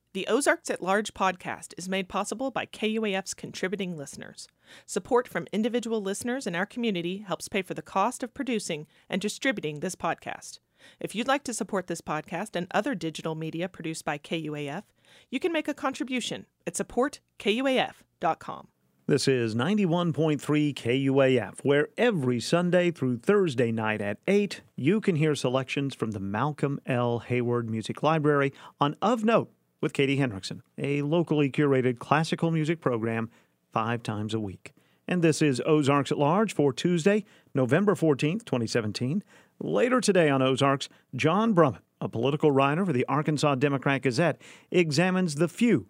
The Ozarks at Large podcast is made possible by KUAF's contributing listeners. Support from individual listeners in our community helps pay for the cost of producing and distributing this podcast. If you'd like to support this podcast and other digital media produced by KUAF, you can make a contribution at supportkuaf.com. This is 91.3 KUAF, where every Sunday through Thursday night at 8, you can hear selections from the Malcolm L. Hayward Music Library on Of Note with Katie Henriksen, a locally curated classical music program 5 times a week. And this is Ozarks at Large for Tuesday, November 14th, 2017. Later today on Ozarks, John Brummett, a political writer for the Arkansas Democrat-Gazette, examines the few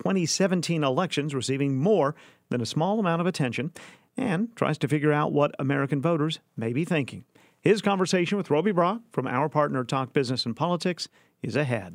2017 elections receiving more than a small amount of attention and tries to figure out what American voters may be thinking. His conversation with Roby Brock from our partner Talk Business and Politics is ahead.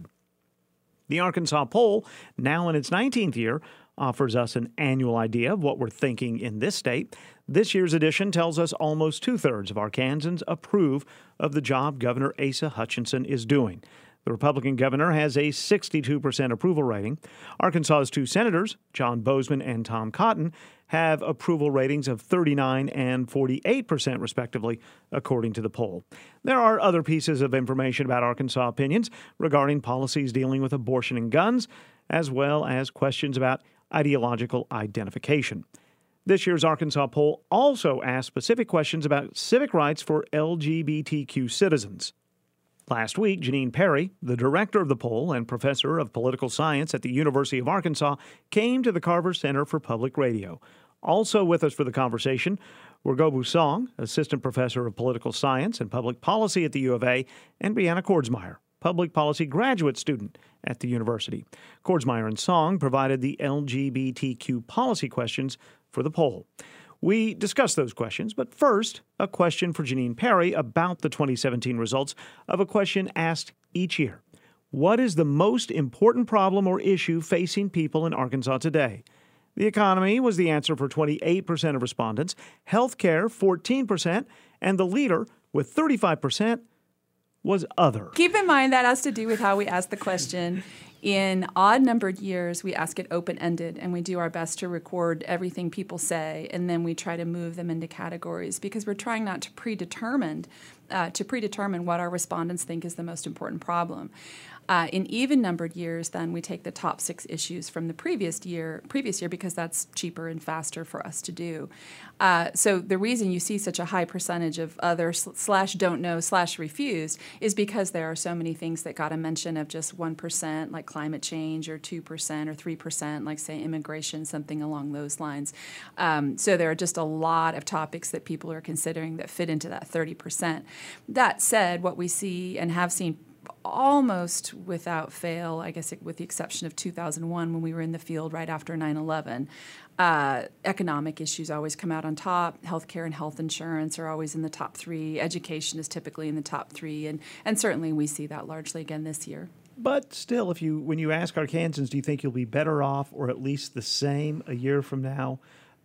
The Arkansas poll, now in its 19th year, offers us an annual idea of what we're thinking in this state. This year's edition tells us almost 2/3 of Arkansans approve of the job Governor Asa Hutchinson is doing. The Republican governor has a 62% approval rating. Arkansas's 2 senators, John Bozeman and Tom Cotton, have approval ratings of 39% and 48% respectively, according to the poll. There are other pieces of information about Arkansas opinions regarding policies dealing with abortion and guns, as well as questions about ideological identification. This year's Arkansas poll also asked specific questions about civic rights for LGBTQ citizens. Last week, Janine Perry, the director of the poll and professor of political science at the University of Arkansas, came to the Carver Center for Public Radio. Also with us for the conversation were Gobu Song, assistant professor of political science and public policy at the U of A, and Brianna Kordsmeyer, public policy graduate student at the university. Kordsmeyer and Song provided the LGBTQ policy questions for the poll. We discussed those questions, but first, a question for Janine Perry about the 2017 results of a question asked each year. What is the most important problem or issue facing people in Arkansas today? The economy was the answer for 28% of respondents, health care 14%, and the leader, with 35%, was other. Keep in mind that has to do with how we ask the question. In odd-numbered years, we ask it open-ended, and we do our best to record everything people say, and then we try to move them into categories because we're trying not to predetermine what our respondents think is the most important problem. In even-numbered years, then, we take the top 6 issues from the previous year because that's cheaper and faster for us to do. So the reason you see such a high percentage of other / don't know / refused is because there are so many things that got a mention of just 1%, like climate change, or 2% or 3%, like, say, immigration, something along those lines. So there are just a lot of topics that people are considering that fit into that 30%. That said, what we see and have seen almost without fail, I guess with the exception of 2001 when we were in the field right after 9/11, economic issues always come out on top. Healthcare and health insurance are always in the top 3. Education is typically in the top 3, and certainly we see that largely again this year. But still, when you ask Arkansans, do you think you'll be better off or at least the same a year from now?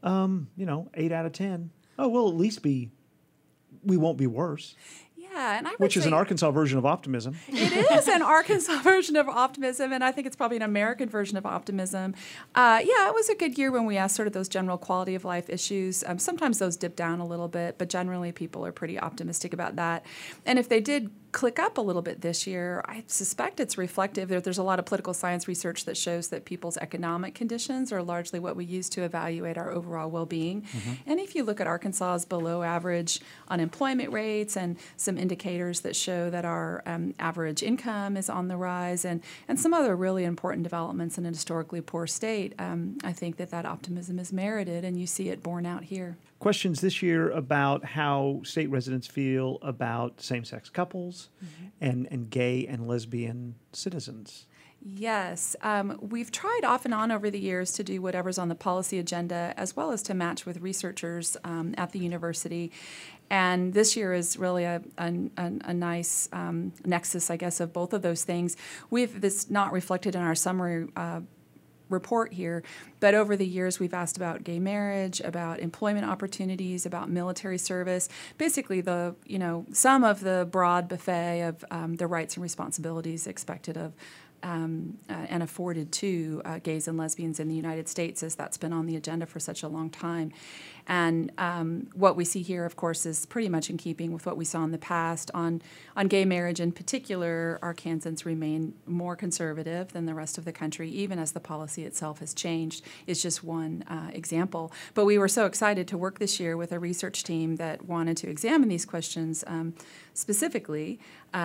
8 out of 10. Oh, we'll at least we won't be worse. Yeah, and which is an Arkansas version of optimism. It is an Arkansas version of optimism, and I think it's probably an American version of optimism. It was a good year when we asked sort of those general quality of life issues. Sometimes those dip down a little bit, but generally people are pretty optimistic about that. And if they did click up a little bit this year, I suspect it's reflective. There's a lot of political science research that shows that people's economic conditions are largely what we use to evaluate our overall well-being. Mm-hmm. And if you look at Arkansas's below-average unemployment rates and some indicators that show that our average income is on the rise and some other really important developments in a historically poor state, I think that optimism is merited, and you see it borne out here. Questions this year about how state residents feel about same-sex couples and gay and lesbian citizens. Yes. We've tried off and on over the years to do whatever's on the policy agenda, as well as to match with researchers at the university. And this year is really a nice nexus, I guess, of both of those things. This not reflected in our summary report here, but over the years we've asked about gay marriage, about employment opportunities, about military service, basically some of the broad buffet of the rights and responsibilities expected of and afforded to gays and lesbians in the United States, as that's been on the agenda for such a long time. And what we see here, of course, is pretty much in keeping with what we saw in the past. On gay marriage in particular, Arkansans remain more conservative than the rest of the country, even as the policy itself has changed. It's just one example. But we were so excited to work this year with a research team that wanted to examine these questions specifically.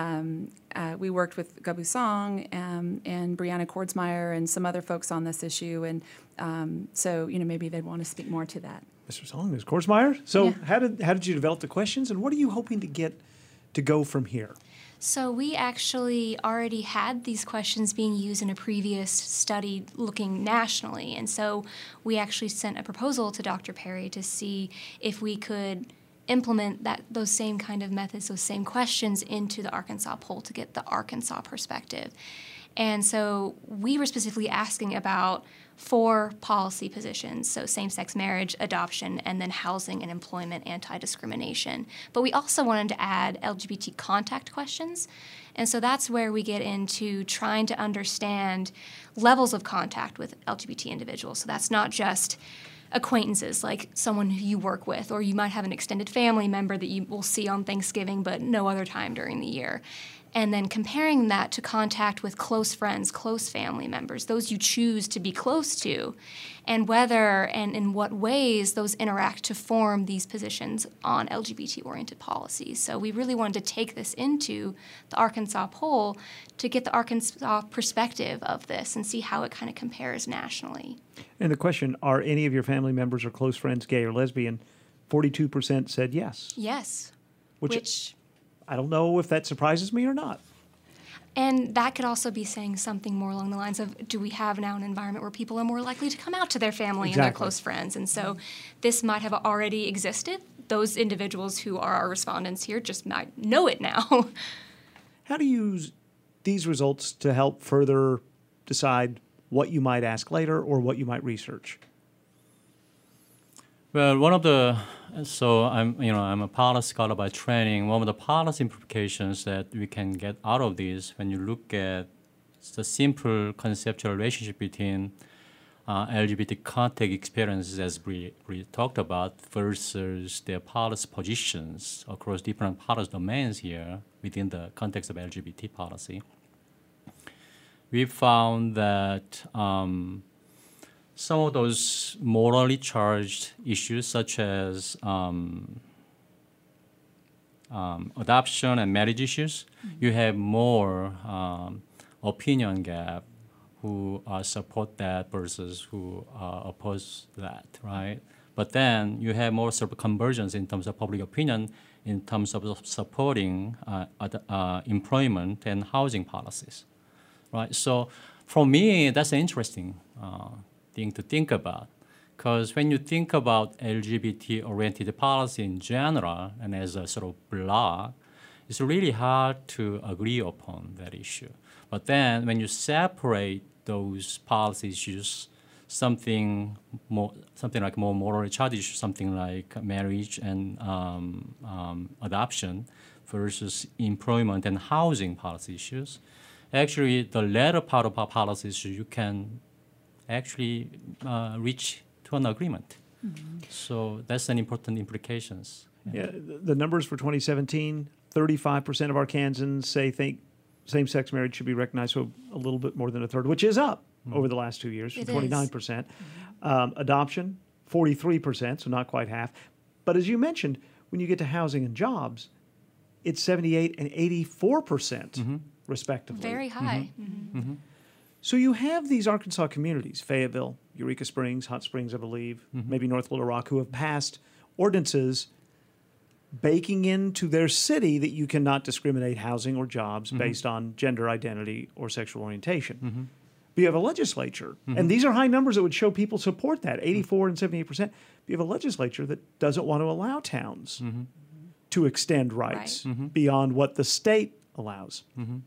We worked with Gabu Song and Brianna Kordsmeyer and some other folks on this issue, and so maybe they'd want to speak more to that. Mr. Song, Ms. Kordsmeyer. So Yeah. how did you develop the questions, and what are you hoping to get to go from here? So we actually already had these questions being used in a previous study looking nationally, and so we actually sent a proposal to Dr. Perry to see if we could implement those same kind of methods, those same questions into the Arkansas poll to get the Arkansas perspective. And so we were specifically asking about 4 policy positions, so same-sex marriage, adoption, and then housing and employment anti-discrimination. But we also wanted to add LGBT contact questions, and so that's where we get into trying to understand levels of contact with LGBT individuals. So that's not just acquaintances, like someone who you work with, or you might have an extended family member that you will see on Thanksgiving but no other time during the year. And then comparing that to contact with close friends, close family members, those you choose to be close to, and whether and in what ways those interact to form these positions on LGBT-oriented policies. So we really wanted to take this into the Arkansas poll to get the Arkansas perspective of this and see how it kind of compares nationally. And the question, are any of your family members or close friends gay or lesbian? 42% said yes. Yes. Which I don't know if that surprises me or not. And that could also be saying something more along the lines of, do we have now an environment where people are more likely to come out to their family and their close friends? And so this might have already existed. Those individuals who are our respondents here just might know it now. How do you use these results to help further decide what you might ask later or what you might research? Well, I'm a policy scholar by training. One of the policy implications that we can get out of this, when you look at the simple conceptual relationship between LGBT contact experiences, as we talked about, versus their policy positions across different policy domains here within the context of LGBT policy, we found that some of those morally charged issues, such as adoption and marriage issues, you have more opinion gap who support that versus who oppose that, right? But then you have more sort of convergence in terms of public opinion, in terms of supporting employment and housing policies, right? So for me, that's an interesting thing to think about, because when you think about LGBT-oriented policy in general and as a sort of block, it's really hard to agree upon that issue. But then when you separate those policy issues, something like more morally charged issues, something like marriage and adoption versus employment and housing policy issues, actually the latter part of our policy issue, you can actually reach to an agreement. Mm-hmm. So that's an important implications. Yeah, the numbers for 2017, 35% of Arkansans think same-sex marriage should be recognized, so a little bit more than a third, which is up over the last 2 years, from 29%. Adoption, 43%, so not quite half. But as you mentioned, when you get to housing and jobs, it's 78 and 84%, respectively. Very high. Mm-hmm. Mm-hmm. So you have these Arkansas communities, Fayetteville, Eureka Springs, Hot Springs, I believe, maybe North Little Rock, who have passed ordinances baking into their city that you cannot discriminate housing or jobs based on gender identity or sexual orientation. But you have a legislature, and these are high numbers that would show people support that, 84 and 78%. But you have a legislature that doesn't want to allow towns to extend rights beyond what the state allows.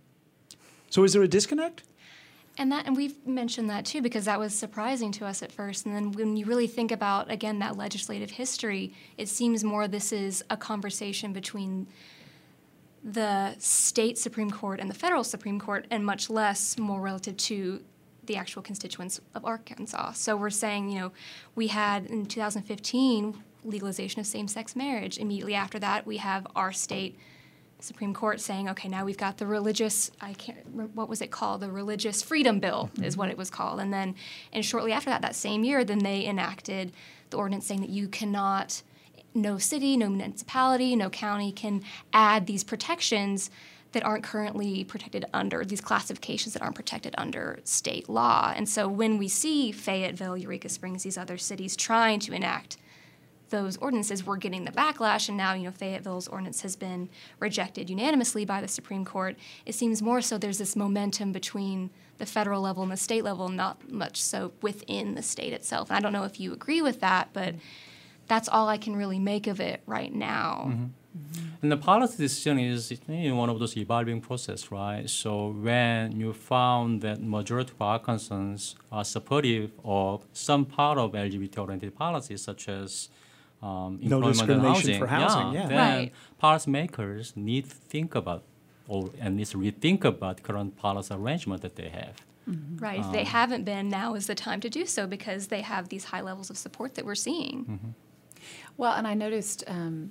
So is there a disconnect? And we've mentioned that too, because that was surprising to us at first. And then when you really think about, again, that legislative history, it seems more this is a conversation between the state Supreme Court and the federal Supreme Court, and much less more relative to the actual constituents of Arkansas. So we're saying, we had in 2015 legalization of same-sex marriage. Immediately after that, we have our state Supreme Court saying, okay, now we've got the religious, what was it called? The Religious Freedom Bill is what it was called. And shortly after that same year, then they enacted the ordinance saying that you cannot, no city, no municipality, no county can add these protections that aren't currently protected under, these classifications that aren't protected under state law. And so when we see Fayetteville, Eureka Springs, these other cities trying to enact those ordinances, we're getting the backlash, and now, Fayetteville's ordinance has been rejected unanimously by the Supreme Court. It seems more so there's this momentum between the federal level and the state level, not much so within the state itself. And I don't know if you agree with that, but that's all I can really make of it right now. Mm-hmm. And the policy decision is one of those evolving process, right? So when you found that majority of Arkansans are supportive of some part of LGBT-oriented policies, such as no employment and discrimination housing, for housing, yeah. then Right. policymakers need to think about, or at least rethink about current policy arrangement that they have. Mm-hmm. Right. If they haven't been, now is the time to do so because they have these high levels of support that we're seeing. Mm-hmm. Well, and I noticed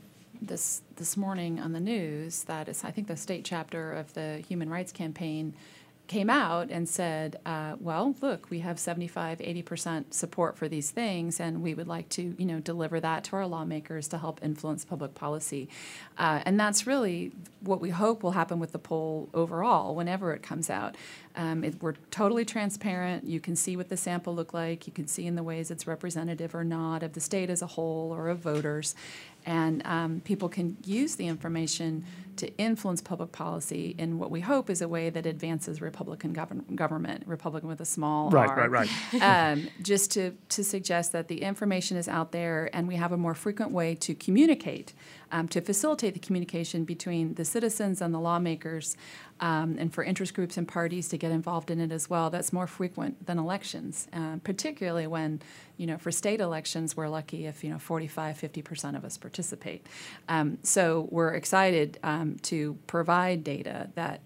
this morning on the news that I think the state chapter of the Human Rights Campaign came out and said, well, look, we have 75-80% support for these things, and we would like to, deliver that to our lawmakers to help influence public policy. And that's really what we hope will happen with the poll overall, whenever it comes out. We're totally transparent. You can see what the sample looked like. You can see in the ways it's representative or not of the state as a whole or of voters. And people can use the information to influence public policy in what we hope is a way that advances Republican government, Republican with a small r. Right. Just to suggest that the information is out there and we have a more frequent way to communicate, to facilitate the communication between the citizens and the lawmakers, and for interest groups and parties to get involved in it as well. That's more frequent than elections, particularly when, for state elections, we're lucky if, 45-50% of us participate. So we're excited to provide data that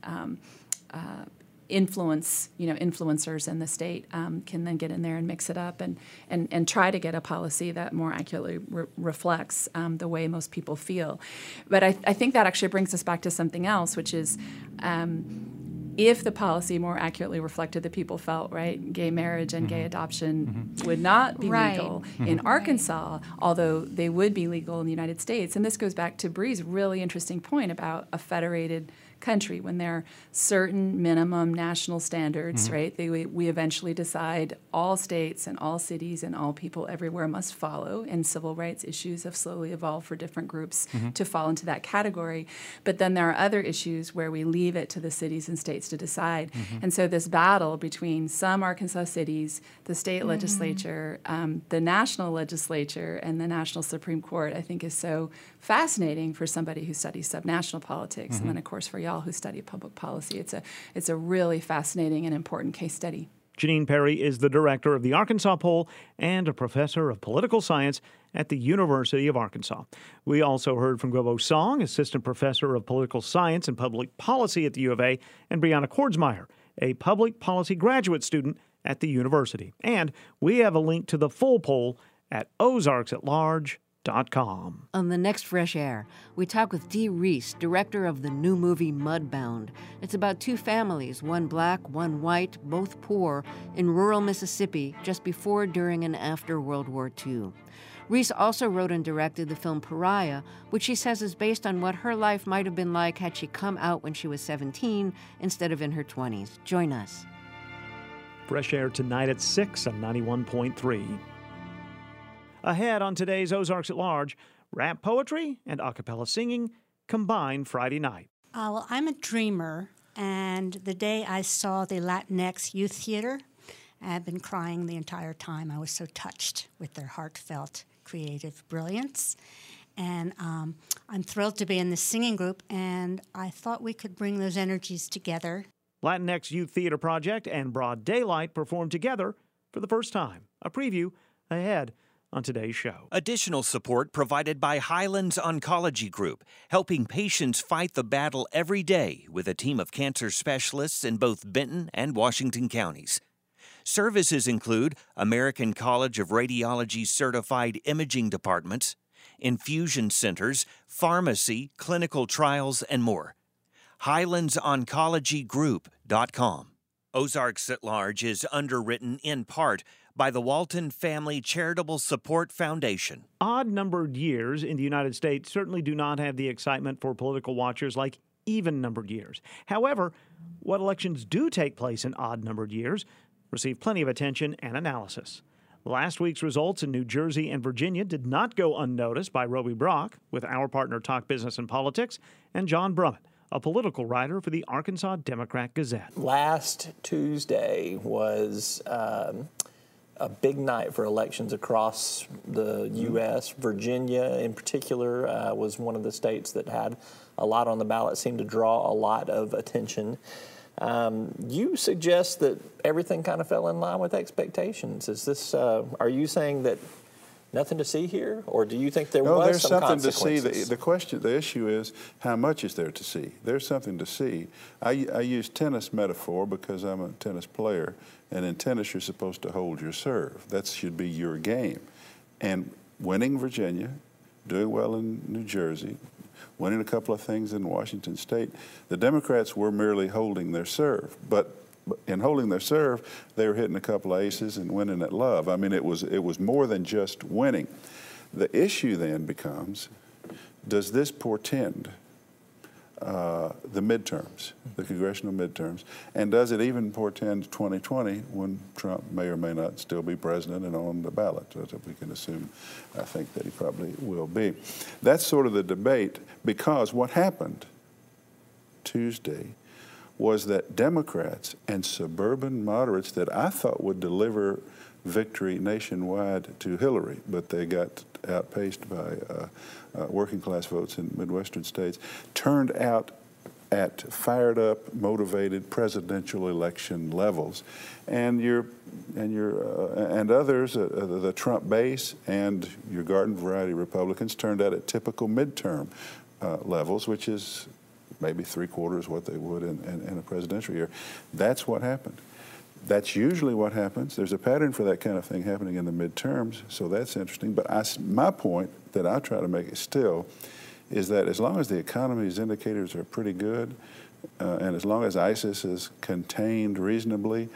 influencers in the state can then get in there and mix it up and try to get a policy that more accurately reflects the way most people feel. But I think that actually brings us back to something else, which is if the policy more accurately reflected that people felt, right, gay marriage and gay adoption would not be legal in Arkansas, although they would be legal in the United States. And this goes back to Bree's really interesting point about a federated country. When there are certain minimum national standards, right, we eventually decide all states and all cities and all people everywhere must follow, and civil rights issues have slowly evolved for different groups to fall into that category. But then there are other issues where we leave it to the cities and states to decide. And so this battle between some Arkansas cities, the state legislature, the national legislature, and the national Supreme Court, I think is so fascinating for somebody who studies subnational politics, and then of course for y'all who study public policy. It's a really fascinating and important case study. Janine Perry is the director of the Arkansas Poll and a professor of political science at the University of Arkansas. We also heard from Gobo Song, assistant professor of political science and public policy at the U of A, and Brianna Kordsmeyer, a public policy graduate student at the university. And we have a link to the full poll at ozarksatlarge.com. On the next Fresh Air, we talk with Dee Reese, director of the new movie Mudbound. It's about two families, one black, one white, both poor, in rural Mississippi just before, during, and after World War II. Reese also wrote and directed the film Pariah, which she says is based on what her life might have been like had she come out when she was 17 instead of in her 20s. Join us. Fresh Air tonight at 6 on 91.3. Ahead on today's Ozarks at Large, rap poetry and a cappella singing combined Friday night. Well, I'm a dreamer, and the day I saw the Latinx Youth Theater, I've been crying the entire time. I was so touched with their heartfelt, creative brilliance. And I'm thrilled to be in this singing group, and I thought we could bring those energies together. Latinx Youth Theater Project and Broad Daylight performed together for the first time. A preview ahead on today's show. Additional support provided by Highlands Oncology Group, helping patients fight the battle every day with a team of cancer specialists in both Benton and Washington counties. Services include American College of Radiology certified imaging departments, infusion centers, pharmacy, clinical trials, and more. HighlandsOncologyGroup.com. Ozarks at Large is underwritten in part by the Walton Family Charitable Support Foundation. Odd-numbered years in the United States certainly do not have the excitement for political watchers like even-numbered years. However, what elections do take place in odd-numbered years receive plenty of attention and analysis. Last week's results in New Jersey and Virginia did not go unnoticed by Roby Brock, with our partner Talk Business and Politics, and John Brummett, a political writer for the Arkansas Democrat-Gazette. Last Tuesday was a big night for elections across the U.S. Virginia, in particular, was one of the states that had a lot on the ballot, seemed to draw a lot of attention. You suggest that everything kind of fell in line with expectations. Is this? Are you saying that nothing to see here, or do you think there was some consequences? There's something to see. The issue is how much is there to see. There's something to see. I use tennis metaphor because I'm a tennis player, and in tennis you're supposed to hold your serve. That should be your game. And winning Virginia, doing well in New Jersey, winning a couple of things in Washington State, the Democrats were merely holding their serve. But in holding their serve, they were hitting a couple of aces and winning at love. I mean, it was more than just winning. The issue then becomes, does this portend the midterms, the congressional midterms, and does it even portend 2020 when Trump may or may not still be president and on the ballot? We can assume, I think, that he probably will be. That's sort of the debate, because what happened Tuesday was that Democrats and suburban moderates that I thought would deliver victory nationwide to Hillary, but they got outpaced by working class votes in Midwestern states, turned out at fired up, motivated presidential election levels, and others, the Trump base and your garden variety Republicans, turned out at typical midterm levels, which is maybe 3/4 what they would in a presidential year. That's what happened. That's usually what happens. There's a pattern for that kind of thing happening in the midterms, so that's interesting. But my point that I try to make it still is that as long as the economy's indicators are pretty good, and as long as ISIS is contained reasonably,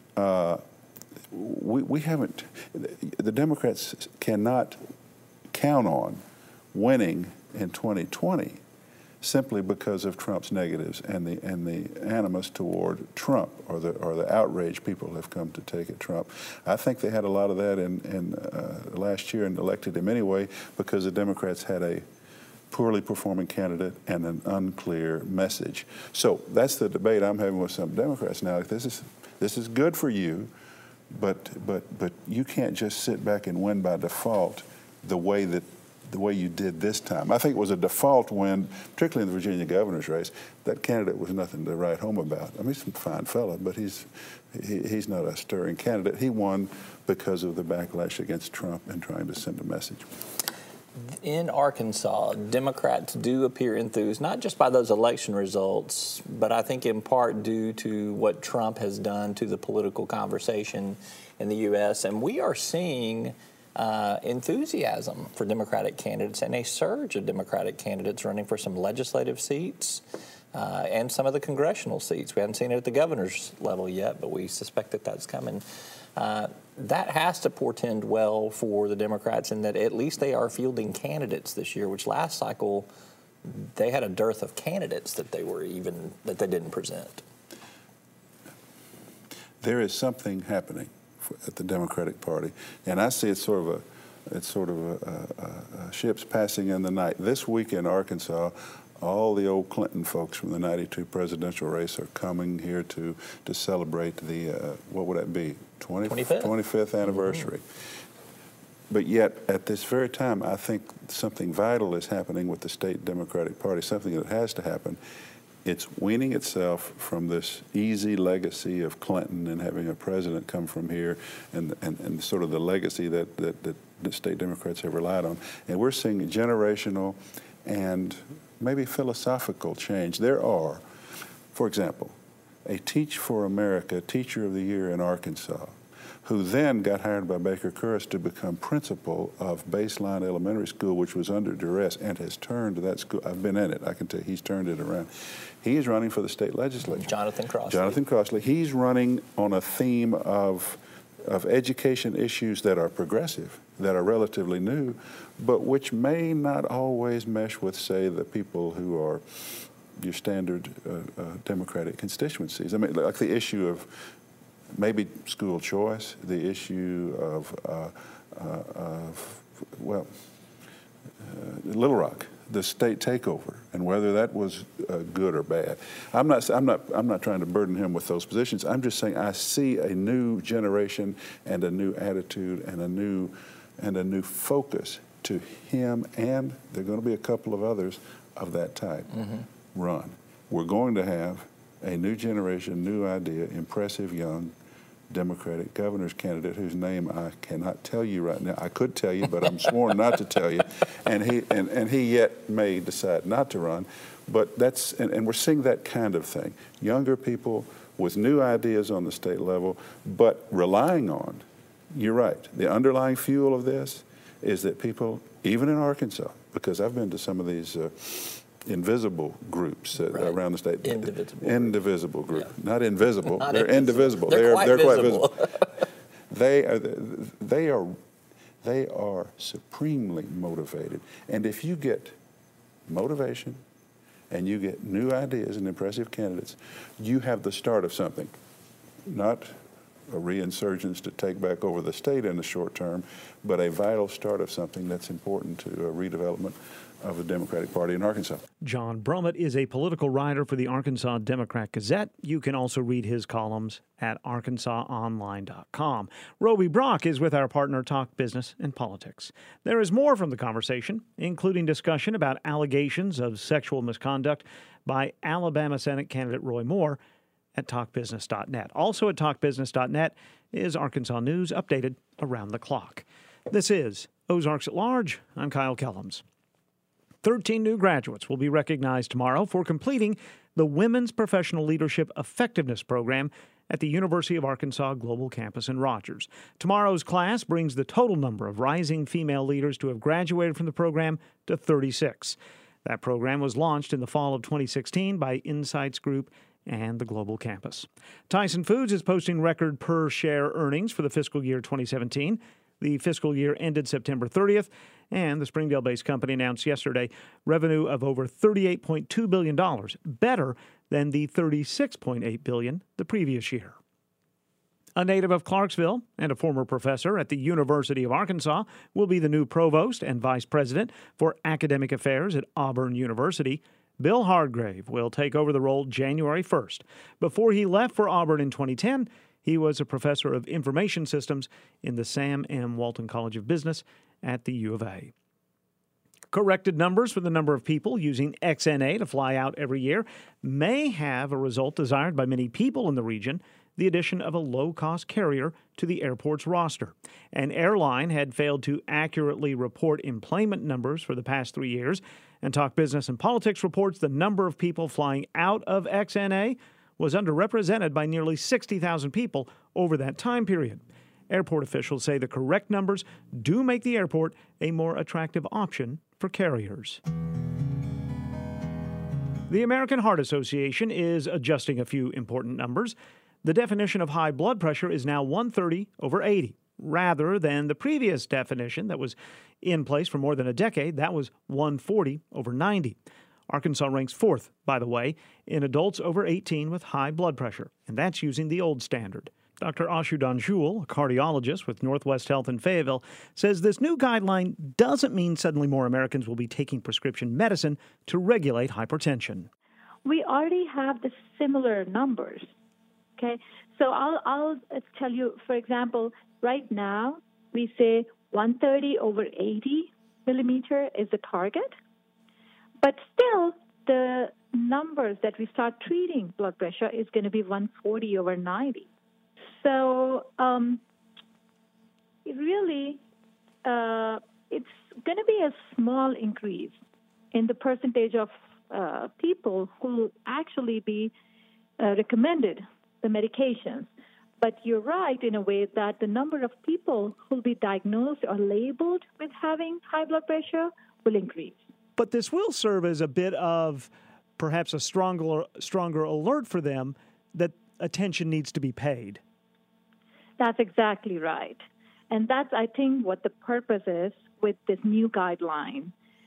we haven't, the Democrats cannot count on winning in 2020 simply because of Trump's negatives and the animus toward Trump, or the outrage people have come to take at Trump. I think they had a lot of that in last year and elected him anyway because the Democrats had a poorly performing candidate and an unclear message. So that's the debate I'm having with some Democrats now. This is good for you, but you can't just sit back and win by default the way you did this time. I think it was a default win, particularly in the Virginia governor's race. That candidate was nothing to write home about. I mean, he's a fine fellow, but he's not a stirring candidate. He won because of the backlash against Trump and trying to send a message. In Arkansas, Democrats do appear enthused, not just by those election results, but I think in part due to what Trump has done to the political conversation in the U.S. And we are seeing enthusiasm for Democratic candidates and a surge of Democratic candidates running for some legislative seats and some of the congressional seats. We haven't seen it at the governor's level yet, but we suspect that that's coming. That has to portend well for the Democrats in that at least they are fielding candidates this year, which last cycle they had a dearth of candidates that they didn't present. There is something happening at the Democratic Party, and I see it's sort of a ships passing in the night. This week in Arkansas, all the old Clinton folks from the '92 presidential race are coming here to celebrate the what would that be? 25th anniversary. Mm-hmm. But yet, at this very time, I think something vital is happening with the state Democratic Party, something that has to happen. It's weaning itself from this easy legacy of Clinton and having a president come from here and sort of the legacy that the state Democrats have relied on. And we're seeing generational and maybe philosophical change. There are, for example, a Teach for America Teacher of the Year in Arkansas, who then got hired by Baker Kurus to become principal of Baseline Elementary School, which was under duress, and has turned that school. I've been in it. I can tell you, he's turned it around. He is running for the state legislature. Jonathan Crossley. Jonathan Crossley. He's running on a theme of education issues that are progressive, that are relatively new, but which may not always mesh with, say, the people who are your standard Democratic constituencies. I mean, like the issue of maybe school choice, the issue of Little Rock, the state takeover, and whether that was good or bad. I'm not trying to burden him with those positions. I'm just saying I see a new generation and a new attitude and a new focus to him, and there are going to be a couple of others of that type. Run. We're going to have a new generation, new idea, impressive young Democratic governor's candidate whose name I cannot tell you right now. I could tell you, but I'm sworn not to tell you. And he yet may decide not to run. But that's, and we're seeing that kind of thing. Younger people with new ideas on the state level, but relying on, you're right, the underlying fuel of this is that people, even in Arkansas, because I've been to some of these invisible groups around the state. Indivisible group. Yeah. Not invisible. They're indivisible. They're quite visible. They are supremely motivated. And if you get motivation and you get new ideas and impressive candidates, you have the start of something. Not a reinsurgence to take back over the state in the short term, but a vital start of something that's important to a redevelopment of the Democratic Party in Arkansas. John Brummett is a political writer for the Arkansas Democrat-Gazette. You can also read his columns at arkansasonline.com. Roby Brock is with our partner Talk Business and Politics. There is more from the conversation, including discussion about allegations of sexual misconduct by Alabama Senate candidate Roy Moore at talkbusiness.net. Also at talkbusiness.net is Arkansas news updated around the clock. This is Ozarks at Large. I'm Kyle Kellums. 13 new graduates will be recognized tomorrow for completing the Women's Professional Leadership Effectiveness Program at the University of Arkansas Global Campus in Rogers. Tomorrow's class brings the total number of rising female leaders to have graduated from the program to 36. That program was launched in the fall of 2016 by Insights Group and the Global Campus. Tyson Foods is posting record per-share earnings for the fiscal year 2017. The fiscal year ended September 30th, and the Springdale-based company announced yesterday revenue of over $38.2 billion, better than the $36.8 billion the previous year. A native of Clarksville and a former professor at the University of Arkansas will be the new provost and vice president for academic affairs at Auburn University. Bill Hardgrave will take over the role January 1st. Before he left for Auburn in 2010, he was a professor of information systems in the Sam M. Walton College of Business at the U of A. Corrected numbers for the number of people using XNA to fly out every year may have a result desired by many people in the region, the addition of a low-cost carrier to the airport's roster. An airline had failed to accurately report employment numbers for the past 3 years, and Talk Business and Politics reports the number of people flying out of XNA was underrepresented by nearly 60,000 people over that time period. Airport officials say the correct numbers do make the airport a more attractive option for carriers. The American Heart Association is adjusting a few important numbers. The definition of high blood pressure is now 130/80, rather than the previous definition that was in place for more than a decade. That was 140/90. Arkansas ranks 4th, by the way, in adults over 18 with high blood pressure, and that's using the old standard. Dr. Ashu Danjul, a cardiologist with Northwest Health in Fayetteville, says this new guideline doesn't mean suddenly more Americans will be taking prescription medicine to regulate hypertension. We already have the similar numbers, okay? So I'll tell you, for example, right now we say 130/80 millimeter is the target, but still the numbers that we start treating blood pressure is going to be 140 over 90. So it really, it's going to be a small increase in the percentage of people who actually be recommended the medications. But you're right in a way that the number of people who will be diagnosed or labeled with having high blood pressure will increase. But this will serve as a bit of perhaps a stronger alert for them that attention needs to be paid. That's exactly right. And that's, I think, what the purpose is with this new guideline,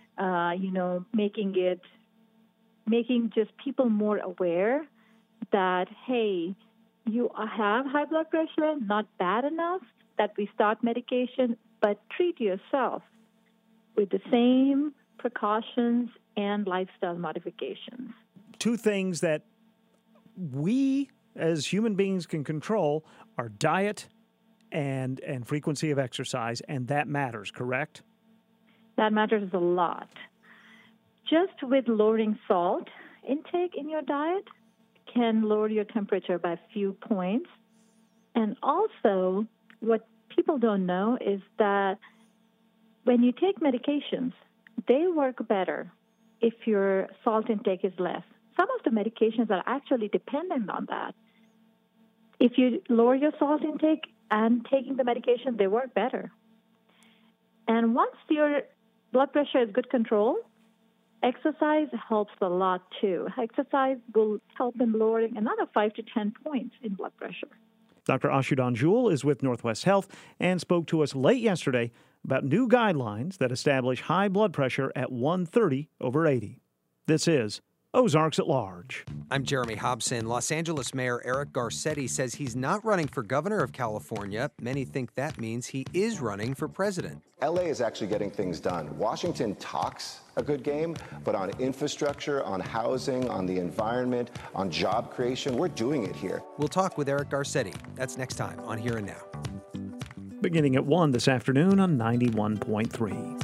making just people more aware that, hey, you have high blood pressure, not bad enough that we start medication, but treat yourself with the same precautions and lifestyle modifications. Two things that we as human beings can control are diet and frequency of exercise, and that matters, correct? That matters a lot. Just with lowering salt intake in your diet can lower your temperature by a few points. And also, what people don't know is that when you take medications, they work better if your salt intake is less. Some of the medications are actually dependent on that. If you lower your salt intake and taking the medication, they work better. And once your blood pressure is good control, exercise helps a lot too. Exercise will help in lowering another 5 to 10 points in blood pressure. Dr. Ashudan Jewel is with Northwest Health and spoke to us late yesterday about new guidelines that establish high blood pressure at 130 over 80. This is Ozarks at Large. I'm Jeremy Hobson. Los Angeles Mayor Eric Garcetti says he's not running for governor of California. Many think that means he is running for president. LA is actually getting things done. Washington talks a good game, but on infrastructure, on housing, on the environment, on job creation, we're doing it here. We'll talk with Eric Garcetti. That's next time on Here and Now. Beginning at 1 this afternoon on 91.3.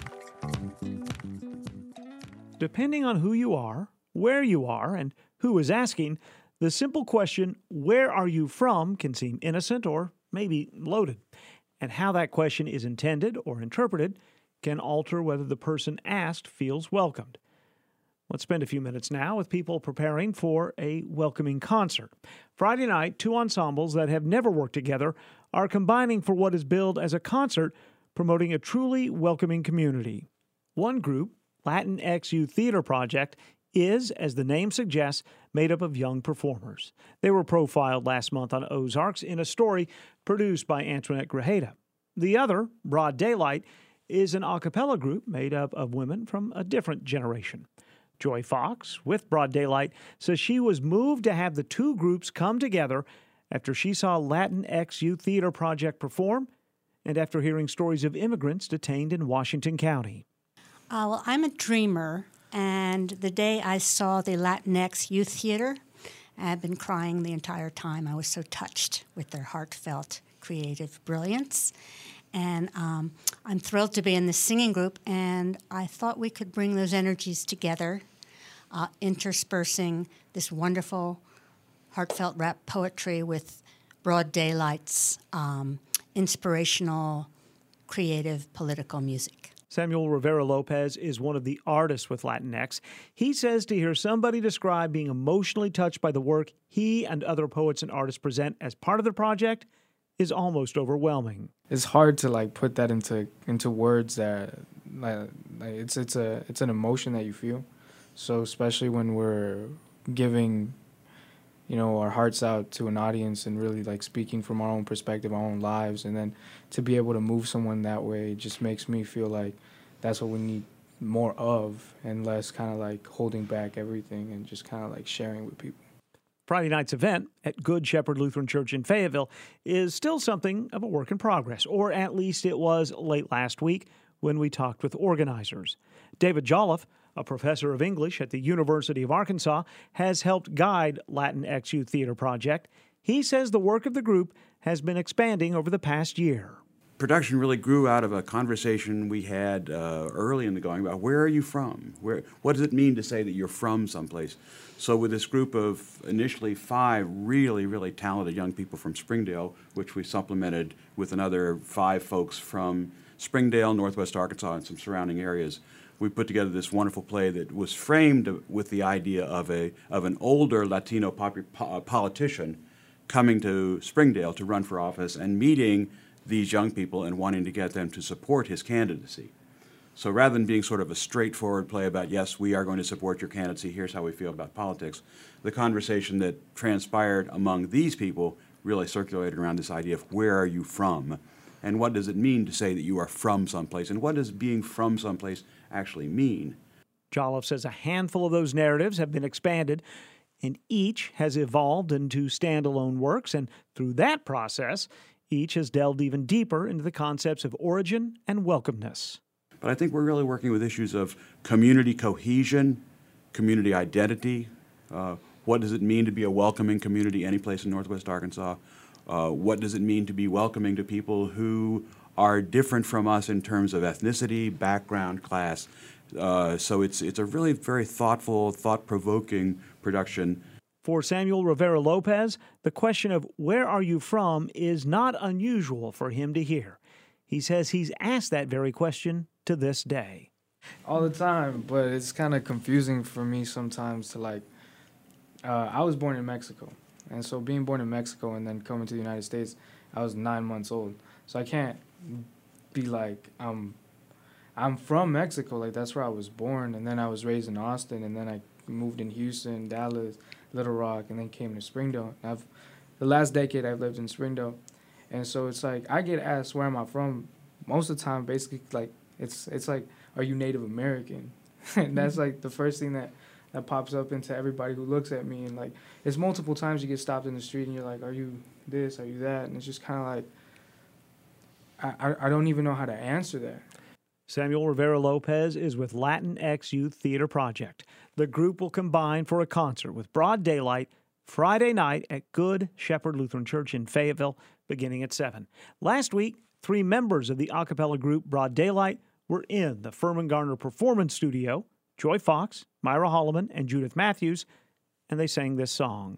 Depending on who you are, where you are, and who is asking, the simple question, where are you from, can seem innocent or maybe loaded. And how that question is intended or interpreted can alter whether the person asked feels welcomed. Let's spend a few minutes now with people preparing for a welcoming concert. Friday night, two ensembles that have never worked together are combining for what is billed as a concert promoting a truly welcoming community. One group, Latinx Youth Theater Project, is, as the name suggests, made up of young performers. They were profiled last month on Ozarks in a story produced by Antoinette Grajeda. The other, Broad Daylight, is an a cappella group made up of women from a different generation. Joy Fox, with Broad Daylight, says she was moved to have the two groups come together after she saw Latinx Youth Theater Project perform and after hearing stories of immigrants detained in Washington County. Well, I'm a dreamer. And the day I saw the Latinx Youth Theater, I've been crying the entire time. I was so touched with their heartfelt, creative brilliance. And I'm thrilled to be in the singing group, and I thought we could bring those energies together, interspersing this wonderful, heartfelt rap poetry with Broad Daylight's inspirational, creative, political music. Samuel Rivera Lopez is one of the artists with Latinx. He says to hear somebody describe being emotionally touched by the work he and other poets and artists present as part of the project is almost overwhelming. It's hard to put that into words that it's an emotion that you feel. So especially when we're giving our hearts out to an audience and really speaking from our own perspective, our own lives, and then to be able to move someone that way just makes me feel like that's what we need more of and less kind of holding back everything and just kind of sharing with people. Friday night's event at Good Shepherd Lutheran Church in Fayetteville is still something of a work in progress, or at least it was late last week when we talked with organizers. David Jolliffe, a professor of English at the University of Arkansas, has helped guide Latinx Youth Theater Project. He says the work of the group has been expanding over the past year. production really grew out of a conversation we had early in the going about where are you from? What does it mean to say that you're from someplace? So with this group of initially 5 really, really talented young people from Springdale, which we supplemented with another 5 folks from Springdale, Northwest Arkansas, and some surrounding areas, we put together this wonderful play that was framed with the idea of an older Latino politician coming to Springdale to run for office and meeting these young people and wanting to get them to support his candidacy. So rather than being sort of a straightforward play about, yes, we are going to support your candidacy, here's how we feel about politics, the conversation that transpired among these people really circulated around this idea of where are you from, and what does it mean to say that you are from someplace, and what does being from someplace actually mean? Jolliffe says a handful of those narratives have been expanded, and each has evolved into standalone works, and through that process, each has delved even deeper into the concepts of origin and welcomeness. But I think we're really working with issues of community cohesion, community identity. What does it mean to be a welcoming community any place in Northwest Arkansas? What does it mean to be welcoming to people who are different from us in terms of ethnicity, background, class? So it's a really very thoughtful, thought-provoking production. For Samuel Rivera Lopez, the question of where are you from is not unusual for him to hear. He says he's asked that very question to this day. All the time, but it's kind of confusing for me sometimes to I was born in Mexico. And so being born in Mexico and then coming to the United States, I was 9 months old. So I can't be like, I'm from Mexico, like that's where I was born. And then I was raised in Austin, and then I moved in Houston, Dallas, Little Rock, and then came to Springdale. The last decade I've lived in Springdale. And so it's like, I get asked where am I from most of the time, basically like, it's like, are you Native American? And that's like the first thing that pops up into everybody who looks at me. And like, it's multiple times you get stopped in the street and you're like, are you this, are you that? And it's just kind of like, I don't even know how to answer that. Samuel Rivera Lopez is with Latinx Youth Theater Project. The group will combine for a concert with Broad Daylight Friday night at Good Shepherd Lutheran Church in Fayetteville, beginning at 7. Last week, 3 members of the a cappella group Broad Daylight were in the Furman Garner Performance Studio, Joy Fox, Myra Holloman, and Judith Matthews, and they sang this song.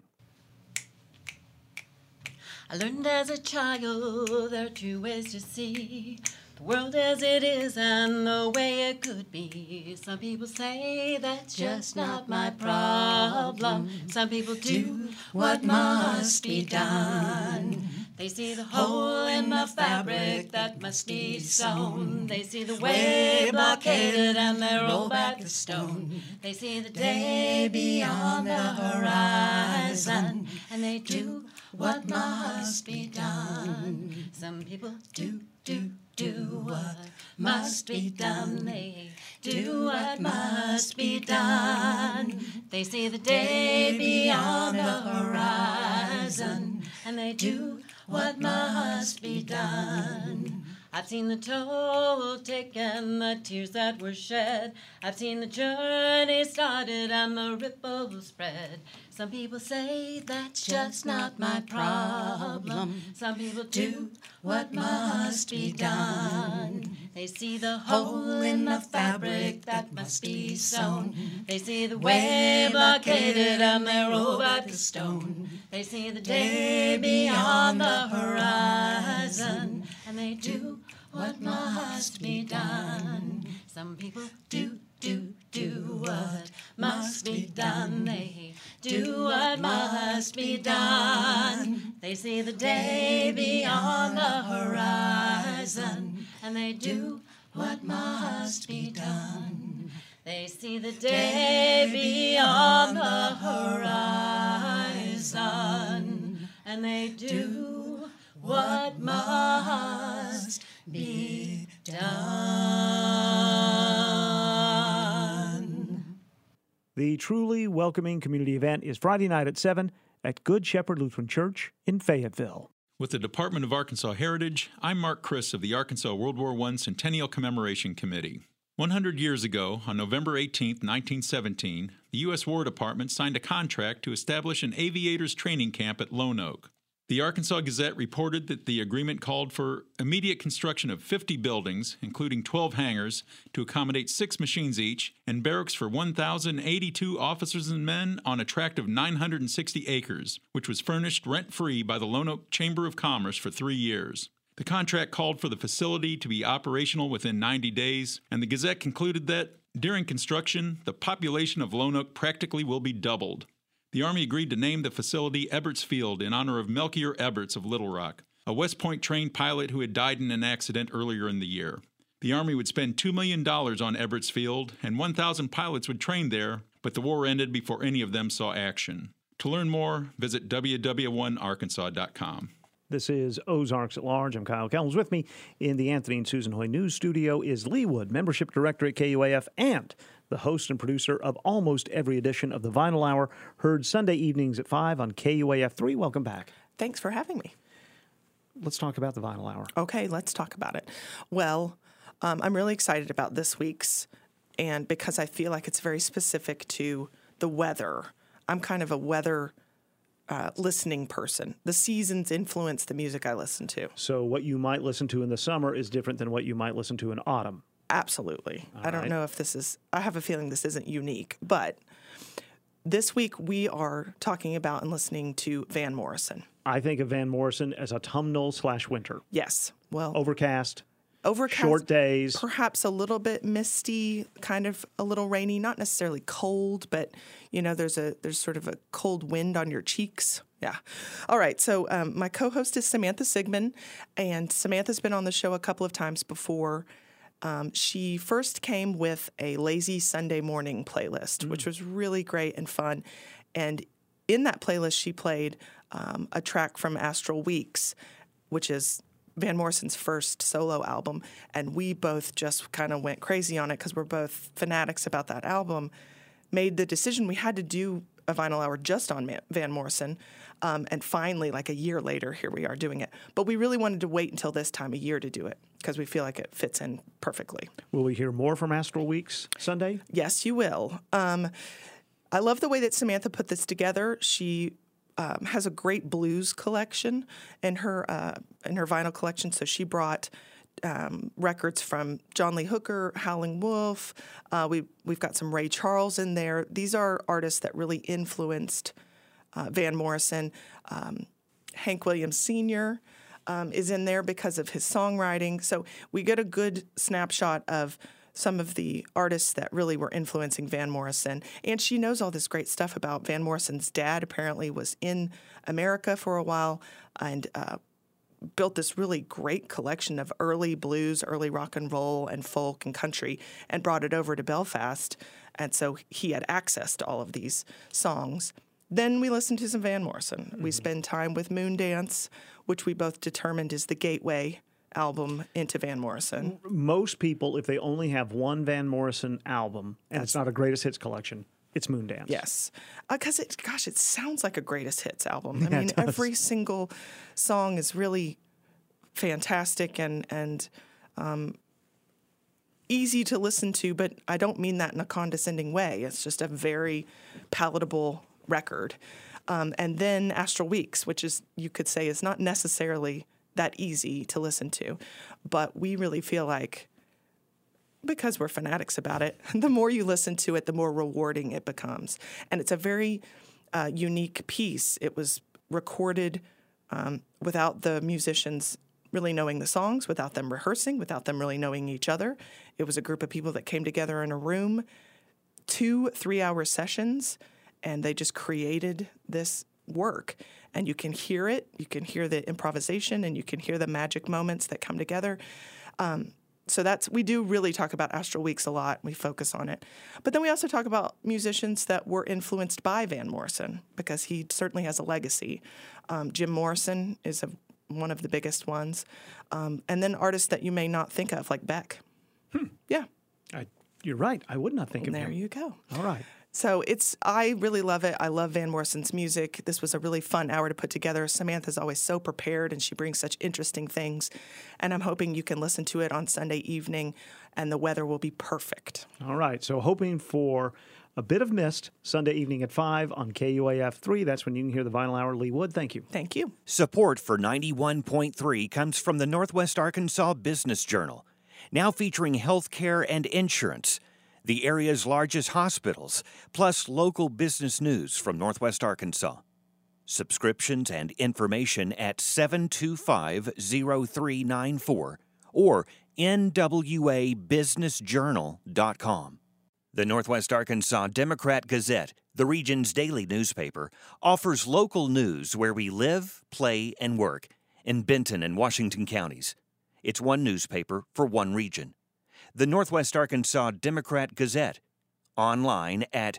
I learned as a child there are 2 ways to see the world as it is and the way it could be. Some people say that's just not my problem. Some people do what must be done. They see the hole in the fabric that must be sewn. They see the way blockaded and they roll back the stone. They see the day beyond the horizon and they do what must be done. Some people do what must be done. They do what must be done. They see the day beyond the horizon and they do what must be done. I've seen the toll taken, the tears that were shed. I've seen the journey started and the ripples spread. Some people say that's just not my problem. Some people do what must be done. They see the hole in the fabric that must be sewn. They see the way blockaded and they roll back the stone. They see the day beyond the horizon and they do what must be done. Some people do what must be done. They do what must be done. They see the day beyond the horizon and they do what must be done. They see the day beyond the horizon and they do what must be done. The truly welcoming community event is Friday night at 7 at Good Shepherd Lutheran Church in Fayetteville. With the Department of Arkansas Heritage, I'm Mark Criss of the Arkansas World War I Centennial Commemoration Committee. 100 years ago, on November 18, 1917, the U.S. War Department signed a contract to establish an aviators training camp at Lone Oak. The Arkansas Gazette reported that the agreement called for immediate construction of 50 buildings, including 12 hangars, to accommodate 6 machines each, and barracks for 1,082 officers and men on a tract of 960 acres, which was furnished rent-free by the Lone Oak Chamber of Commerce for 3 years. The contract called for the facility to be operational within 90 days, and the Gazette concluded that, during construction, the population of Lone Oak practically will be doubled. The Army agreed to name the facility Eberts Field in honor of Melchior Eberts of Little Rock, a West Point trained pilot who had died in an accident earlier in the year. The Army would spend $2 million on Eberts Field, and 1,000 pilots would train there, but the war ended before any of them saw action. To learn more, visit www.arkansas.com. This is Ozarks at Large. I'm Kyle Kellums. With me in the Anthony and Susan Hoy News Studio is Lee Wood, Membership Director at KUAF and the host and producer of almost every edition of the Vinyl Hour, heard Sunday evenings at 5 on KUAF3. Welcome back. Thanks for having me. Let's talk about the Vinyl Hour. Okay, let's talk about it. Well, I'm really excited about this week's, and because I feel like it's very specific to the weather. I'm kind of a weather listening person. The seasons influence the music I listen to. So what you might listen to in the summer is different than what you might listen to in autumn. Absolutely. I don't know if this is, I have a feeling this isn't unique, but this week we are talking about and listening to Van Morrison. I think of Van Morrison as autumnal/winter. Yes. Well, Overcast, short days. Perhaps a little bit misty, kind of a little rainy, not necessarily cold, but you know, there's sort of a cold wind on your cheeks. Yeah. All right. So my co-host is Samantha Sigmund, and Samantha's been on the show a couple of times before. She first came with a Lazy Sunday Morning playlist, which was really great and fun. And in that playlist, she played a track from Astral Weeks, which is Van Morrison's first solo album. And we both just kind of went crazy on it because we're both fanatics about that album. Made the decision we had to do a Vinyl Hour just on Van Morrison. And finally, like a year later, here we are doing it. But we really wanted to wait until this time of year to do it because we feel like it fits in perfectly. Will we hear more from Astral Weeks Sunday? Yes, you will. I love the way that Samantha put this together. She has a great blues collection in her vinyl collection. So she brought records from John Lee Hooker, Howlin' Wolf. We've got some Ray Charles in there. These are artists that really influenced Van Morrison. Hank Williams Sr. Is in there because of his songwriting. So we get a good snapshot of some of the artists that really were influencing Van Morrison. And she knows all this great stuff about Van Morrison's dad. Apparently was in America for a while and built this really great collection of early blues, early rock and roll and folk and country and brought it over to Belfast. And so he had access to all of these songs. Then we listened to some Van Morrison. Mm-hmm. We spend time with Moondance, which we both determined is the gateway album into Van Morrison. Most people, if they only have one Van Morrison album, and it's not a greatest hits collection, it's Moondance. Yes. Because, it sounds like a greatest hits album. I mean, every single song is really fantastic and easy to listen to, but I don't mean that in a condescending way. It's just a very palatable record. And then Astral Weeks, which is, you could say, is not necessarily that easy to listen to, but we really feel like, because we're fanatics about it, the more you listen to it, the more rewarding it becomes. And it's a very unique piece. It was recorded without the musicians really knowing the songs, without them rehearsing, without them really knowing each other. It was a group of people that came together in a room, 2 3-hour sessions, and they just created this work. And you can hear it, you can hear the improvisation, and you can hear the magic moments that come together. So we do really talk about Astral Weeks a lot. We focus on it. But then we also talk about musicians that were influenced by Van Morrison, because he certainly has a legacy. Jim Morrison is one of the biggest ones. And then artists that you may not think of, like Beck. Yeah. You're right. I would not think of him. There you go. All right. So I really love it. I love Van Morrison's music. This was a really fun hour to put together. Samantha's always so prepared, and she brings such interesting things. And I'm hoping you can listen to it on Sunday evening, and the weather will be perfect. All right. So hoping for A Bit of Mist, Sunday evening at 5 on KUAF 3. That's when you can hear the Vinyl Hour. Lee Wood, thank you. Thank you. Support for 91.3 comes from the Northwest Arkansas Business Journal, now featuring healthcare and insurance, the area's largest hospitals, plus local business news from Northwest Arkansas. Subscriptions and information at 725-0394 or nwabusinessjournal.com. The Northwest Arkansas Democrat Gazette, the region's daily newspaper, offers local news where we live, play, and work in Benton and Washington counties. It's one newspaper for one region. The Northwest Arkansas Democrat Gazette, online at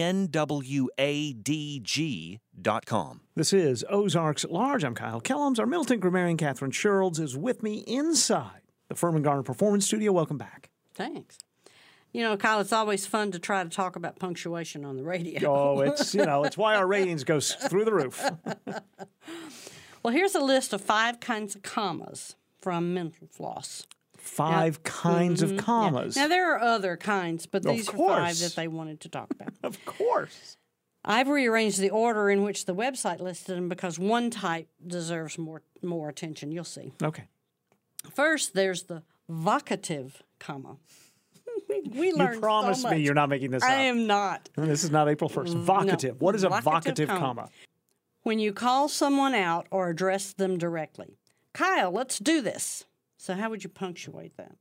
nwadg.com. This is Ozarks at Large. I'm Kyle Kellums. Our Milton grammarian, Catherine Sherrills, is with me inside the Furman Garner Performance Studio. Welcome back. Thanks. You know, Kyle, it's always fun to try to talk about punctuation on the radio. Oh, it's why our ratings go through the roof. Well, here's a list of 5 kinds of commas from Mental Floss. 5 kinds of commas. Yeah. Now, there are other kinds, but these are 5 that they wanted to talk about. Of course. I've rearranged the order in which the website listed them because one type deserves more attention. You'll see. Okay. First, there's the vocative comma. We learned You promise so much. me you're not making this up. I am not. This is not April 1st. Vocative. No. What is a Vocative vocative comma. comma? When you call someone out or address them directly. Kyle, let's do this. So how would you punctuate that?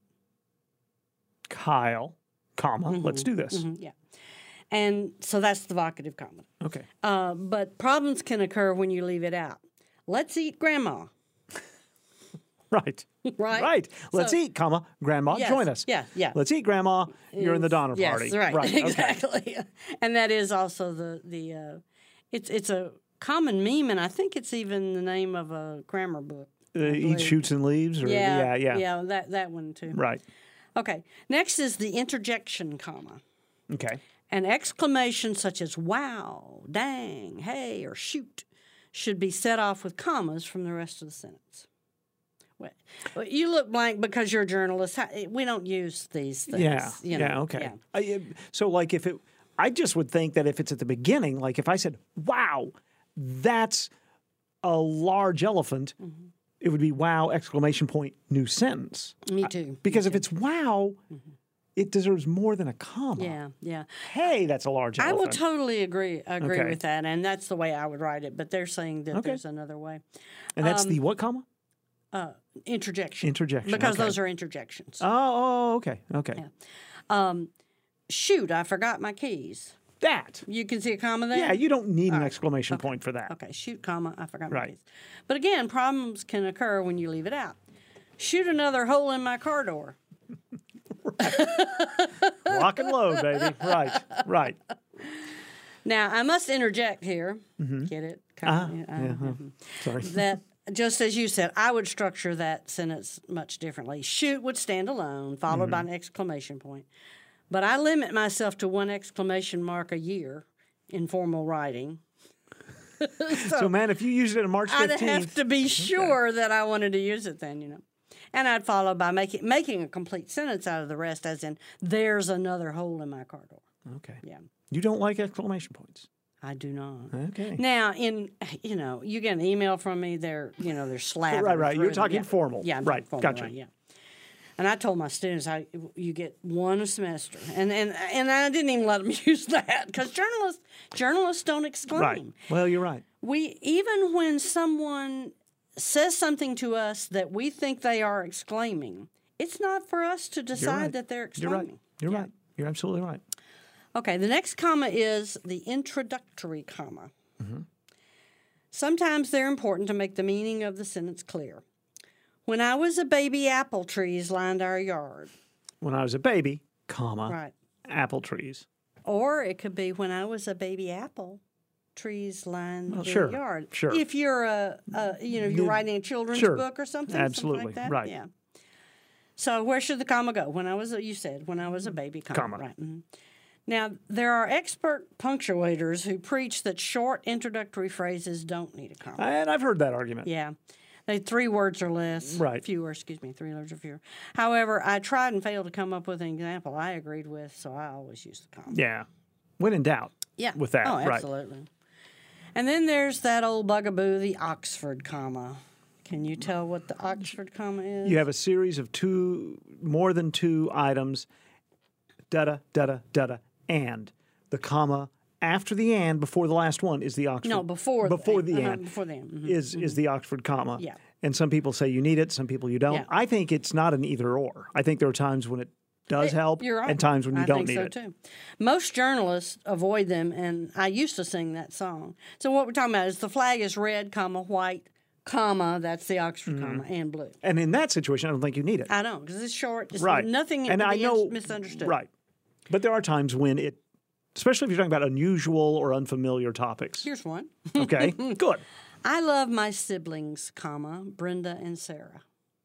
Kyle, comma, let's do this. Yeah. And so that's the vocative comma. Okay. But problems can occur when you leave it out. Let's eat grandma. Right. Right. Let's So- eat, comma, grandma, Yes, join us. yeah. Let's eat, grandma, you're in the Donner yes, party. Right, okay. exactly. And that is also it's a common meme, and I think it's even the name of a grammar book. Eat, shoots, and leaves? Or, yeah. Yeah, that one too. Right. Okay. Next is the interjection comma. Okay. An exclamation such as wow, dang, hey, or shoot should be set off with commas from the rest of the sentence. Well, you look blank because you're a journalist. We don't use these things. Yeah. You know, Okay. So, like, I just would think that if it's at the beginning, like if I said, wow, that's a large elephant, it would be wow, exclamation point, new sentence. Me too. Because if it's wow, it deserves more than a comma. Yeah. Hey, that's a large elephant. I will totally agree Okay. with that, and that's the way I would write it. But they're saying that there's another way. And that's the what comma? Interjection. Interjection. Because okay. those are interjections. Oh, okay. Okay. Yeah. Shoot, I forgot my keys. That. You can see a comma there? Yeah, you don't need an exclamation point for that. Okay, shoot, comma, I forgot my Right. keys. But again, problems can occur when you leave it out. Shoot another hole in my car door. Lock and load, baby. Right. Now, I must interject here. Mm-hmm. Get it? Sorry. That, just as you said, I would structure that sentence much differently. Shoot would stand alone, followed by an exclamation point. But I limit myself to one exclamation mark a year in formal writing. So, man, if you use it on March 15th. I'd have to be sure that I wanted to use it then, you know. And I'd follow by making a complete sentence out of the rest, as in, there's another hole in my car door. Okay. Yeah. You don't like exclamation points? I do not. Okay. Now, you get an email from me, they're slathered. Right. You're through. talking Yeah. formal. Yeah, I'm right. talking formal, Gotcha. right, yeah. And I told my students, you get one a semester, and I didn't even let them use that because journalists don't exclaim. Right. Well, you're right. Even when someone says something to us that we think they are exclaiming, it's not for us to decide that they're exclaiming. You're right. You're absolutely right. Okay, the next comma is the introductory comma. Mm-hmm. Sometimes they're important to make the meaning of the sentence clear. When I was a baby, apple trees lined our yard. When I was a baby, comma, Right. apple trees. Or it could be when I was a baby apple, trees lined the sure, yard. sure. If you're you're writing a children's book or something, Absolutely, something like that. right. Yeah. So where should the comma go? When I was a baby, comma. Right. Mm-hmm. Now, there are expert punctuators who preach that short introductory phrases don't need a comma. And I've heard that argument. Yeah. They 3 words or less. Right. 3 words or fewer. However, I tried and failed to come up with an example I agreed with, so I always use the comma. Yeah. When in doubt. Yeah. With that, Oh, right. absolutely. And then there's that old bugaboo, the Oxford comma. Can you tell what the Oxford comma is? You have a series of more than two items, da-da, da-da, da-da, and the comma after the and, before the last one, is the Oxford. No, before the and, before the and. Mhm. is the Oxford comma. Yeah. And some people say you need it, some people you don't. Yeah. I think it's not an either or. I think there are times when it does help You're right. and times when you I don't think need so it. Too. Most journalists avoid them, and I used to sing that song. So what we're talking about is the flag is red, comma, white, comma, that's the Oxford comma, and blue. And in that situation, I don't think you need it. I don't, because it's short. It's Right. nothing And to I be know, misunderstood. Right. But there are times when it, especially if you're talking about unusual or unfamiliar topics. Here's one. Okay, good. I love my siblings, comma, Brenda and Sarah.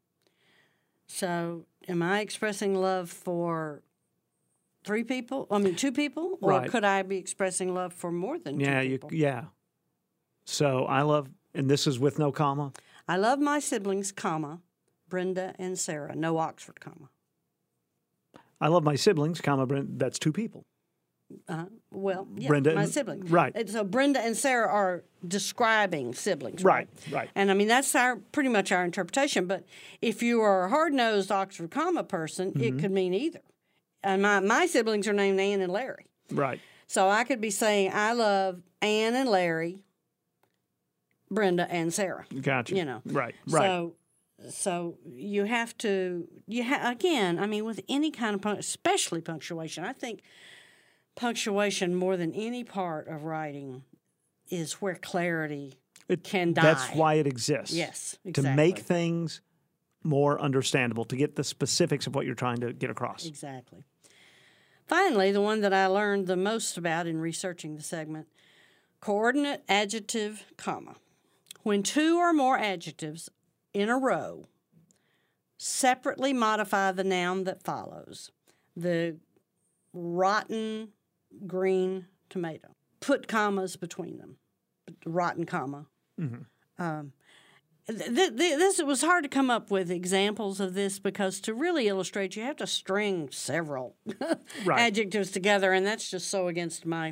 So am I expressing love for two people? Or Right. could I be expressing love for more than two people? Yeah. So I love, and this is with no comma. I love my siblings, comma, Brenda and Sarah. No Oxford, comma. I love my siblings, comma, Brenda. That's two people. Well, yeah, Brenda my and- siblings. right. And so Brenda and Sarah are describing siblings. Right. And I mean, that's pretty much our interpretation. But if you are a hard-nosed Oxford comma person, Mm-hmm. it could mean either. And my siblings are named Ann and Larry. Right. So I could be saying, I love Ann and Larry, Brenda and Sarah. Gotcha. You know. Right. So you have to, again, I mean, with any kind of, especially punctuation, I think punctuation more than any part of writing is where clarity can die. That's why it exists. Yes, To exactly. make things more understandable, to get the specifics of what you're trying to get across. Exactly. Finally, the one that I learned the most about in researching the segment, coordinate adjective, comma. When two or more adjectives in a row separately modify the noun that follows. The rotten green tomato. Put commas between them. Rotten comma. Mm-hmm. This, it was hard to come up with examples of this because to really illustrate, you have to string several adjectives together, and that's just so against my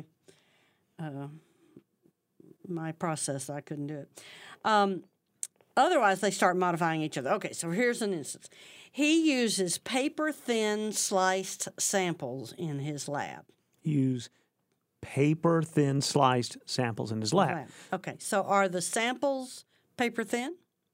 my process. I couldn't do it. Otherwise, they start modifying each other. Okay, so here's an instance. He uses paper-thin sliced samples in his lab. Use paper-thin sliced samples in his lab. Okay, so are the samples paper-thin?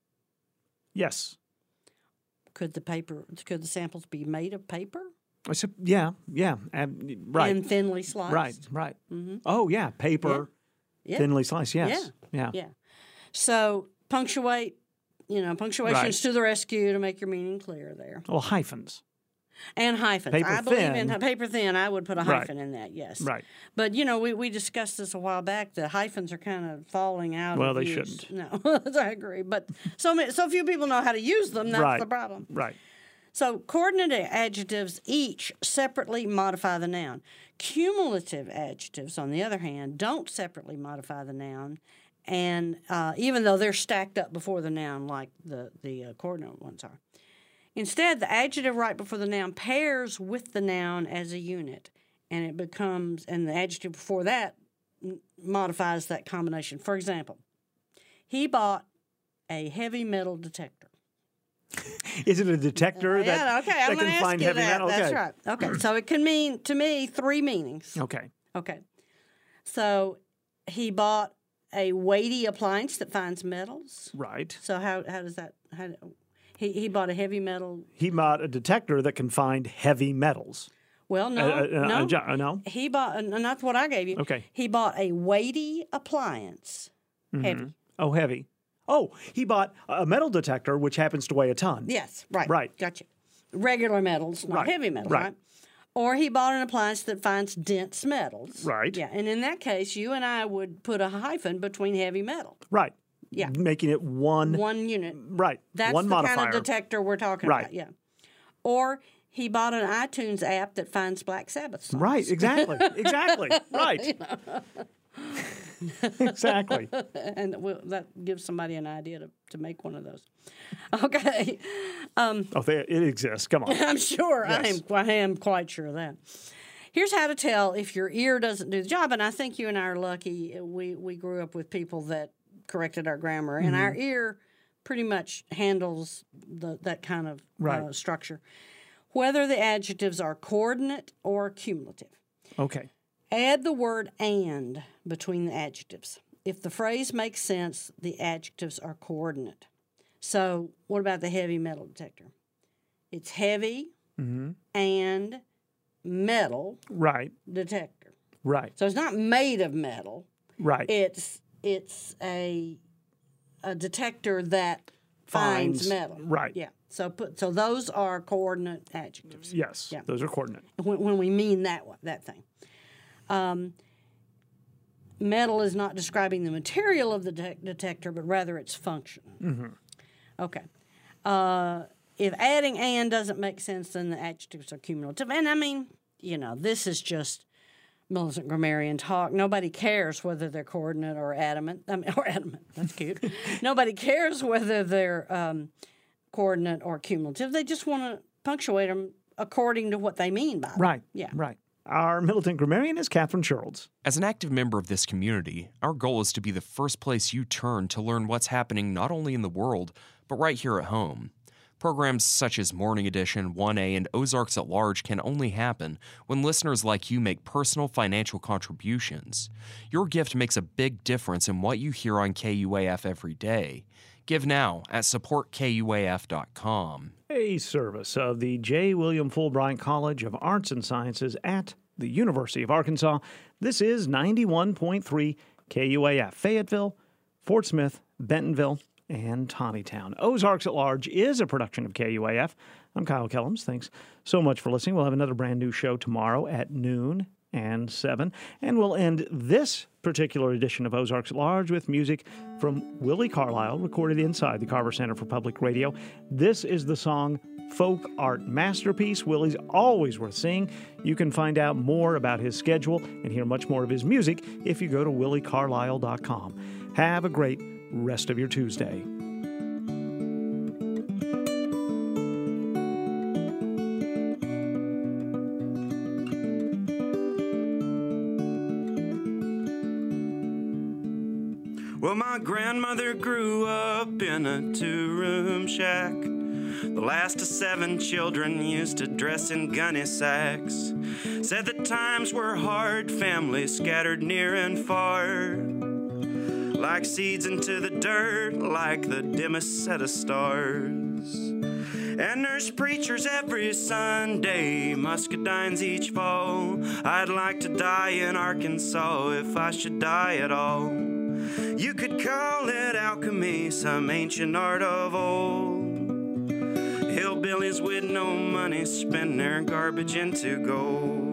Yes. Could the samples be made of paper? I said, yeah, right. And thinly sliced? Right. Mhm. Oh, yeah, paper, Yeah. thinly sliced, yes. Yeah. So punctuate, punctuation's to the rescue to make your meaning clear there. Well, hyphens. And hyphens. Paper I believe thin. in paper thin. I would put a Right. hyphen in that, yes. Right. But, we discussed this a while back. The hyphens are kind of falling out Well, of they use. shouldn't. No, I agree. But so few people know how to use them. That's the problem. Right. So coordinate adjectives each separately modify the noun. Cumulative adjectives, on the other hand, don't separately modify the noun, and even though they're stacked up before the noun like the coordinate ones are. Instead, the adjective right before the noun pairs with the noun as a unit, and the adjective before that modifies that combination. For example, he bought a heavy metal detector. Is it a detector that I'm can gonna find ask you heavy that. metal? Okay. That's right. Okay, so it can mean, to me, three meanings. Okay. So he bought a weighty appliance that finds metals. Right. So how does that? He bought a heavy metal. He bought a detector that can find heavy metals. Well, no. No? He bought, not what I gave you. Okay. He bought a weighty appliance. Mhm. Heavy. Oh, heavy. Oh, he bought a metal detector, which happens to weigh a ton. Yes, right. Right. Gotcha. Regular metals, not Right, heavy metals, right. right? Or he bought an appliance that finds dense metals. Right. Yeah, and in that case, you and I would put a hyphen between heavy metal. Right. Yeah. Making it one unit. Right. That's one the modifier. kind of detector we're talking Right. about. Yeah. Or he bought an iTunes app that finds Black Sabbath songs. Right. Exactly. Exactly. Right. You know. Exactly. And that gives somebody an idea to make one of those. Okay. It exists. Come on. I'm sure. Yes. I am quite sure of that. Here's how to tell if your ear doesn't do the job. And I think you and I are lucky. We grew up with people that corrected our grammar, and our ear pretty much handles that kind of structure. Whether the adjectives are coordinate or cumulative. Okay. Add the word "and" between the adjectives. If the phrase makes sense, the adjectives are coordinate. So what about the heavy metal detector? It's heavy and metal detector. Right. So it's not made of metal. Right. It's a detector that finds metal. Right. Yeah. So those are coordinate adjectives. Yes. Yeah. Those are coordinate. When we mean that thing. Metal is not describing the material of the detector, but rather its function. Okay. If adding "and" doesn't make sense, then the adjectives are cumulative. And I mean, this is just militant grammarian talk. Nobody cares whether they're coordinate or adamant. Or adamant. That's cute. Nobody cares whether they're coordinate or cumulative. They just want to punctuate them according to what they mean by them. Right. Yeah. Right. Our militant grammarian is Catherine Sherrills. As an active member of this community, our goal is to be the first place you turn to learn what's happening not only in the world, but right here at home. Programs such as Morning Edition, 1A, and Ozarks at Large can only happen when listeners like you make personal financial contributions. Your gift makes a big difference in what you hear on KUAF every day. Give now at supportkuaf.com. A service of the J. William Fulbright College of Arts and Sciences at the University of Arkansas. This is 91.3 KUAF, Fayetteville, Fort Smith, Bentonville, and Tawnytown. Ozarks at Large is a production of KUAF. I'm Kyle Kellums. Thanks so much for listening. We'll have another brand new show tomorrow at noon and 7. And we'll end this particular edition of Ozarks at Large with music from Willie Carlisle, recorded inside the Carver Center for Public Radio. This is the song Folk Art Masterpiece. Willie's always worth seeing. You can find out more about his schedule and hear much more of his music if you go to williecarlisle.com. Have a great rest of your Tuesday. Well, my grandmother grew up in a 2-room shack. The last of 7 children used to dress in gunny sacks. Said the times were hard, families scattered near and far. Like seeds into the dirt, like the dimmest set of stars. And there's preachers every Sunday, muscadines each fall. I'd like to die in Arkansas if I should die at all. You could call it alchemy, some ancient art of old. Hillbillies with no money spend their garbage into gold.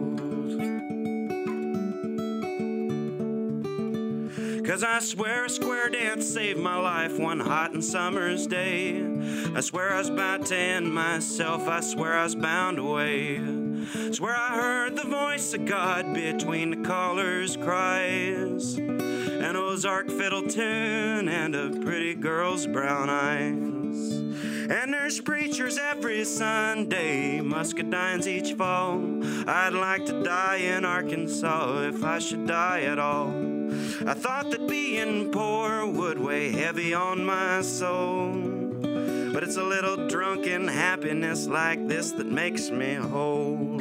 'Cause I swear a square dance saved my life one hot and summer's day. I swear I was about to end myself, I swear I was bound away. Swear I heard the voice of God between the caller's cries. An Ozark fiddle tune and a pretty girl's brown eyes. And there's preachers every Sunday, muscadines each fall. I'd like to die in Arkansas if I should die at all. I thought that being poor would weigh heavy on my soul. But it's a little drunken happiness like this that makes me whole.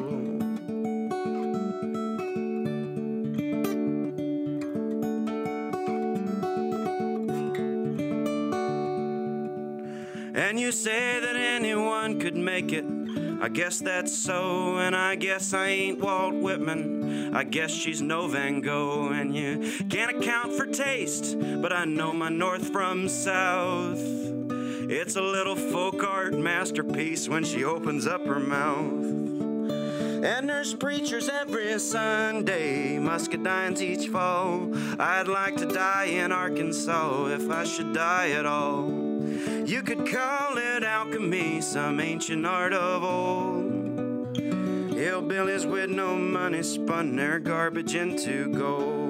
And you say that anyone could make it. I guess that's so, and I guess I ain't Walt Whitman. I guess she's no Van Gogh, and you can't account for taste, but I know my north from south. It's a little folk art masterpiece when she opens up her mouth. And there's preachers every Sunday, muscadines each fall. I'd like to die in Arkansas if I should die at all. You could call it alchemy, some ancient art of old. Hillbillies with no money spun their garbage into gold.